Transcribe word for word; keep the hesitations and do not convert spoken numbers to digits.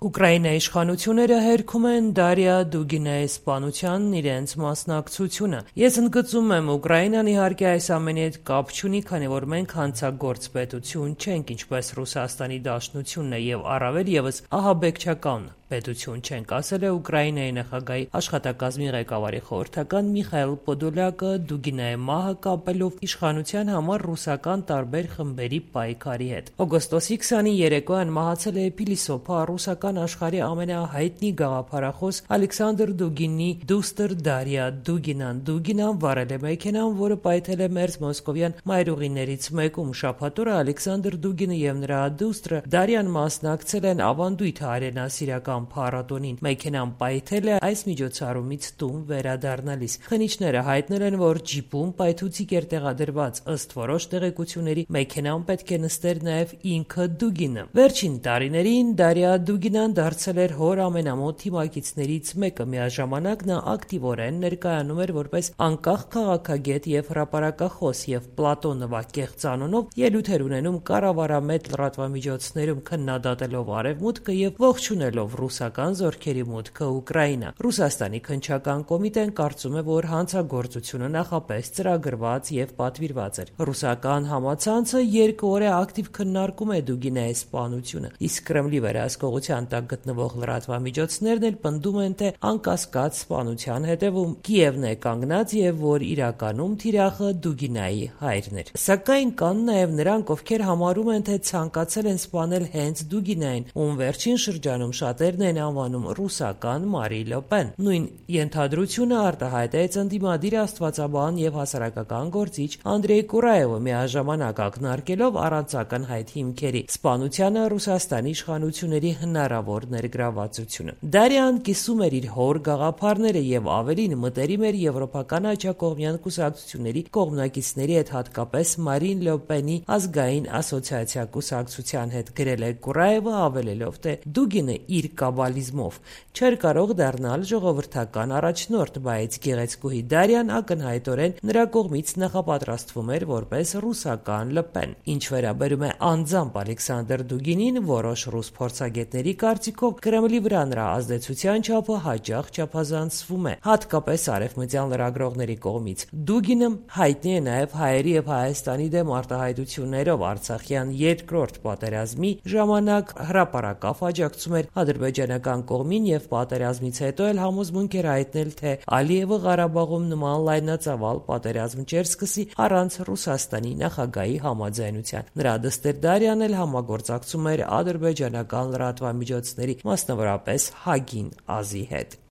Ուկրաինայի իշխանությունները հերքում են Դարիա Դուգինայի սպանությանն իրենց մասնակցությունը։ Ես ընդգծում եմ, Ուկրաինան իհարկե այս ամենի հետ կապ չունի, քանի որ մենք հանցագործ պետություն չենք, ինչպես Ռուսաստանի Դաշնությունն է, եւ առավել եւս ահաբեկչական պետություն չենք, ասել է Ուկրաինայի նախագահի աշխատակազմի ղեկավարի խորհրդական Միխայիլ Պոդոլյակը Դուգինայի մահը կապելով իշխանության համար ռուսական տարբեր խմբերի պայքարի հետ։ Օգոստոսի քսանին երեկոյան մահացել է փիլիսոփա ռուսական աշխարհի ամենահայտնի գաղափարախոս Ալեքսանդր Դուգինի դուստր Դարիա Դուգինան։ Դուգինան վարել է մեքենան, որը պայթել է մերձ մոսկովյան մայրուղիներից մեկում։ Շաբաթ օրը Ալեքսանդր Դուգինը եւ նրա դուստրը Դարիան մասնակցել են ավանդույթ արենասիրական փառատոնին։ Մեքենան պայթել է այս միջոցառումից տուն վերադառնալիս։ Խնիչները հայտնել են, որ ջիպում պայթուցիկ էր տեղադրված։ Ըստ որոշ տեղեկությունների, մեքենան պետք է նստեր նաև ինքը Դուգինը։ Վերջին տարիներին Դարիա Դուգինան դարձել էր հոր ամենամոտ թիմակիցներից մեկը։ Միաժամանակ նա ակտիվորեն ներկայանում էր որպես անկախ քաղաքագետ եւ հրապարակախոս եւ Պլատո նվագեղծ անունով ելույթեր ունենում կառավարամետ լրատվամիջոցներում, քննադատելով Արևմուտքը եւ ողջունելով ռուսական զորքերի մուտքը Ուկրաինա։ Ռուսաստանի քննչական կոմիտեն կարծում է, որ հանցագործությունը նախապես ծրագրված եւ պատվիրված էր։ Ռուսական համացանցը երկու օր է ակտիվ քննարկում է Դուգինայի սպանությունը, իսկ Կրեմլի վերահսկողության տակ գտնվող լրատվամիջոցներն էլ պնդում են, թե անկասկած սպանության հետևում Կիևն է կանգնած եւ որ իրականում թիրախը Դուգինայի հայրն էր։ Սակայն կան նաեւ նրանք, ովքեր համարում են, թե ցանկացել են սպանել հենց Դուգինային, ում վերջին շրջանում շատերն են անվանում ռուսական Մարի Լը Պեն։ Նույն ենթադրությունը արտահայտեց ընդդիմադիր աստվածաբան եւ հասարակական գործիչ Անդրեյ Կուրայևը, միաժամանակ ակնարկելով առանց ակնհայտ հիմքերի սպանությանը Ռուսաստանի իշխանությունների հնարավոր ներգրավվածությունը։ Դարիան կիսում էր իր հոր գաղափարները եւ ավելին մտերիմ էր եվրոպական աջակողմյան կուսակցությունների կողմնակիցների հետ, հատկապես Մարին Լը Պենի ազգային ասոցիացիա կուսակցության հետ, գրել է Կուրայևը, ավելելով, թե Դուգինը իր կաբալիզմով չէր կարող դառնալ ժողովրդական առաջնորդ, բայց գեղեցկուհի Դարիան ակնհայտորեն նրա կողմից նախապատրաստվում էր որպես ռուսական Լը Պեն։ Ինչ վերաբերում է անձամբ Ալեքսանդր Դուգինին, որոշ ռուս փորձագետների կարծիքով Կրեմլի վրա նրա ազդեցության չափը հաճախ չափազանցվում է, հատկապես արևմտյան լրագրողների կողմից։ Դուգինը հայտնի է նաև հայերի եւ Հայաստանի դեմ արտահայտություններով։ Արցախյան երկրորդ պատերազմի ժամանակ հրապարակավ աջակցում էր ադրբեջանական կողմին եւ պատերազմից հետո էլ համոզմունք էր հայտնել, թե Ալիևը Ղարաբաղում նման լայնածավալ պատերազմ չէր սկսի առանց Ռուսաստանի նախագահի համաձայնության։ Նրա դստեր Դարիան էլ համագործակցում էր ադրբեջանական լրատվամիջոցների, մասնավորապես Հագին ազի հետ։